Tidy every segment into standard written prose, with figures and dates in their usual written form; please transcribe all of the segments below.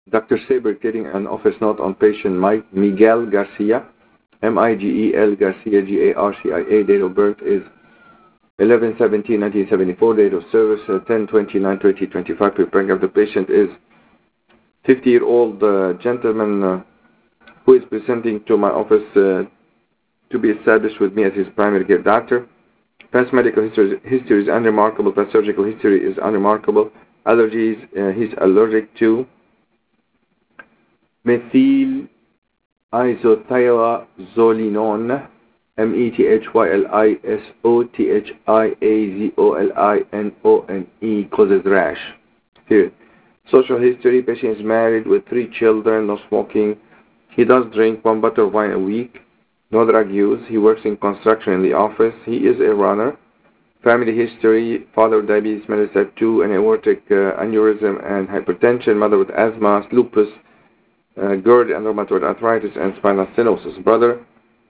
Dr. Saber getting an office note on patient Miguel Garcia, Miguel Garcia, Garcia. Date of birth is 11/17/1974. Date of service 10/29/2025. Preparing of the patient is 50-year-old gentleman who is presenting to my office to be established with me as his primary care doctor. Past medical history is unremarkable. Past surgical history is unremarkable. Allergies, he's allergic to methyl isothiazolinone, methylisothiazolinone, causes rash. Here. Social history, patient is married with 3 children, no smoking. He does drink 1 bottle of wine a week. No drug use. He works in construction in the office. He is a runner. Family history, father with diabetes mellitus type 2, an aortic aneurysm and hypertension, mother with asthma, lupus, GERD and rheumatoid arthritis, and spinal stenosis. Brother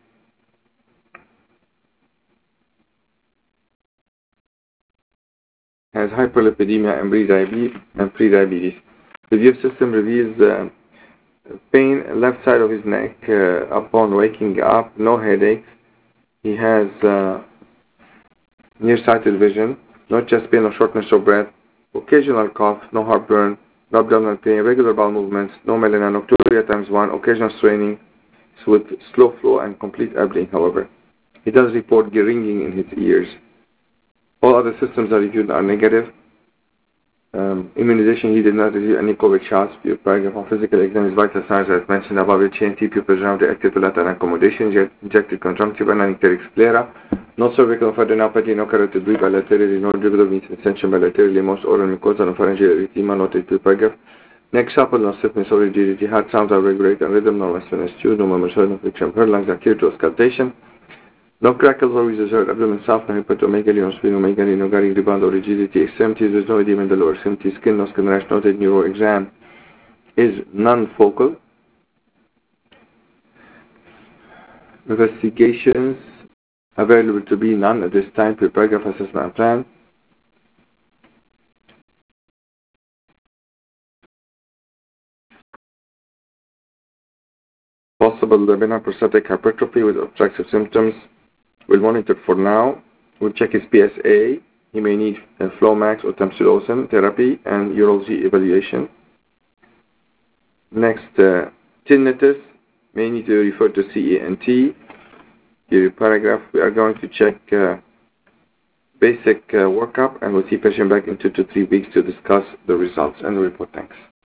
has hyperlipidemia and prediabetes. The view system reveals pain left side of his neck upon waking up, no headaches. He has nearsighted vision, no chest pain or shortness of breath, occasional cough, no heartburn, no abdominal pain, regular bowel movements, no melena, nocturia ×1, occasional straining with slow flow and complete ablating, however. He does report ringing in his ears. All other systems are reviewed are negative. Immunization, he did not receive any COVID shots. Paragraph on physical exam is vital signs as mentioned above. HNT, pupils round the active lateral accommodation, injected conjunctiva, non-icteric sclera, no cervical lymphadenopathy, no carotid bilaterally, no jugular veins extension bilaterally, most oral mucosal and pharyngeal erythema, noted to paragraph. Neck supple, no stiffness or rigidity, heart sounds are regulated and rhythm, no response to, no murmur, no friction of her lungs are clear to auscultation. No crackles or wheezes heard, abdomen soft, no hepatomegaly, no splenomegaly, no gutting rebound or rigidity, extremities, there's no edema in the lower extremity, skin, no skin rash, noted neuro exam is non-focal. Investigations available to be none at this time, paragraph assessment plan. Possible benign prostatic hypertrophy with obstructive symptoms. We'll monitor for now. We'll check his PSA. He may need Flomax or tamsulosin therapy and urology evaluation. Next, tinnitus. May need to refer to CENT. Here, paragraph. We are going to check basic workup and we'll see patient back in 2 to 3 weeks to discuss the results and report. Thanks.